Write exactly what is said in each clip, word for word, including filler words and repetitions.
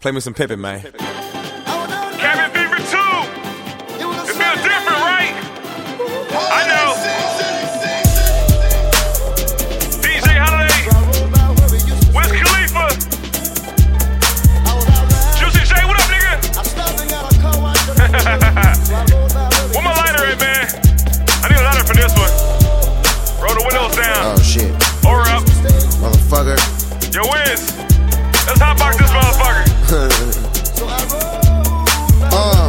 Play me some Pippin, man. Cabin Fever two. It feels different, right? I know. D J Holiday. Wiz Khalifa. Juicy J, what up, nigga? Where my lighter at, man? I need a lighter for this one. Roll the windows down. Oh, shit. Or up. Motherfucker. Yo, Wiz. Let's hotbox this motherfucker. uh.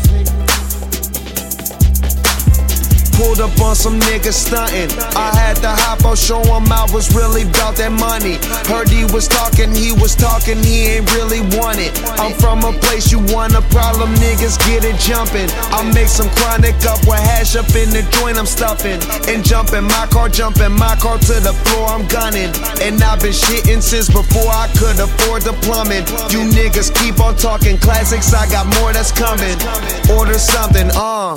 Pulled up on some niggas stuntin'. I had to hop out, show him I was really bout that money. Heard he was talking, he was talking, he ain't really want it. I'm from a place you want a problem, niggas get it jumpin'. I make some chronic up with hash up in the joint I'm stuffing. And jumpin', my car jumpin', my car to the floor I'm gunning. And I've been shitting since before I could afford the plumbing. You niggas keep on talking classics, I got more that's coming. Order something, uh.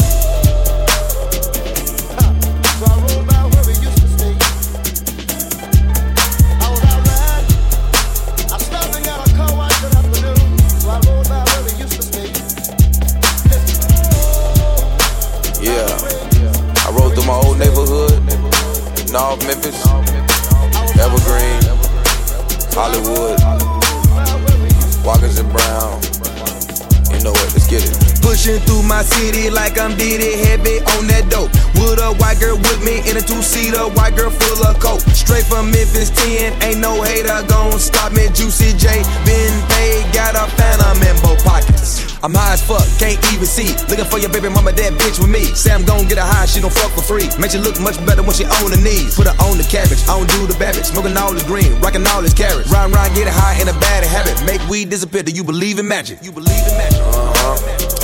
My old neighborhood, North Memphis, Evergreen, Hollywood, Watkins and Brown. You know what? Let's get it. Pushing through my city like I'm Diddy, heavy on that dope. With a white girl with me in a two-seater, white girl full of coke. Straight from Memphis ten, ain't no hater gon' stop me. Juicy J, been paid, got a phantom in both pockets. I'm high as fuck, can't even see. Looking for your baby mama, that bitch with me. Say I'm gon' get her high, she don't fuck for free. Makes you look much better when she on her knees. Put her on the cabbage, I don't do the babbage. Smoking all this green, rocking all this carrots. Ride, ride, get it high in a bad habit. Make weed disappear, do you believe in magic? You believe in magic? Uh-huh.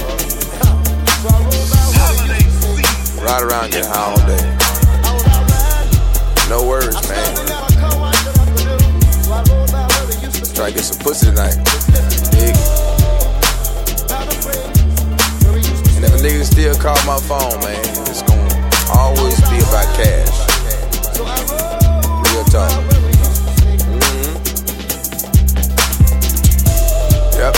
Ride around, get high all day. No words, man. Try to get some pussy tonight. Dig. And if a nigga still call my phone, man, it's gonna always be about cash. Real talk. Mm-hmm. Yep.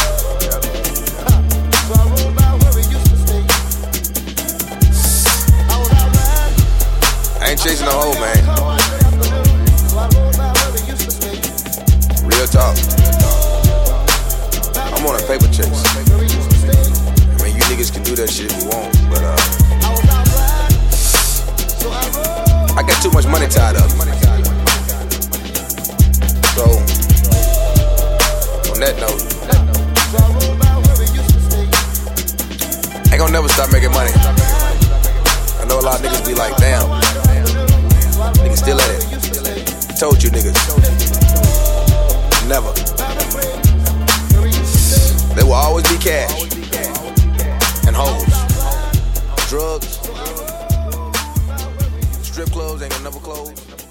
I ain't chasing no hoe, man. Real talk. I'm on a paper chase. I mean, you niggas can do that shit if you want, but uh, I got too much money tied up. So, on that note, I ain't gonna never stop making money. I know a lot of niggas be like, damn, niggas still at it. Told you niggas, never. There will always be cash and hoes, drugs, strip clubs ain't gonna never close.